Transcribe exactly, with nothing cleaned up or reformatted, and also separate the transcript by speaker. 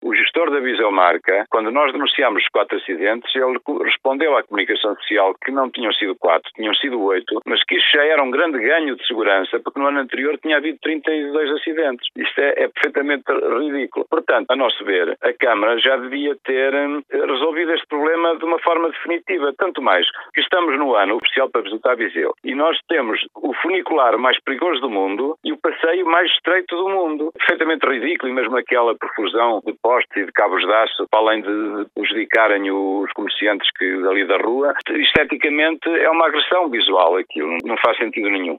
Speaker 1: o gestor da Viseu Marca, quando nós denunciámos os quatro acidentes, ele respondeu à comunicação social que não tinham sido quatro, tinham sido oito, mas que isso já era um grande ganho de segurança, porque no ano anterior tinha havido trinta e dois acidentes. Isto é, é perfeitamente ridículo. Portanto, a nosso ver, a Câmara já devia ter hum, resolvido este problema de uma forma definitiva, tanto mais que estamos no ano oficial para visitar Viseu e nós temos o funicular mais perigoso do mundo e o passeio mais estreito do mundo. Perfeitamente ridículo, e mesmo aquela profusão de postes e de cabos de aço, para além de prejudicarem os comerciantes que, ali da rua, esteticamente é uma agressão visual aquilo, não faz sentido nenhum.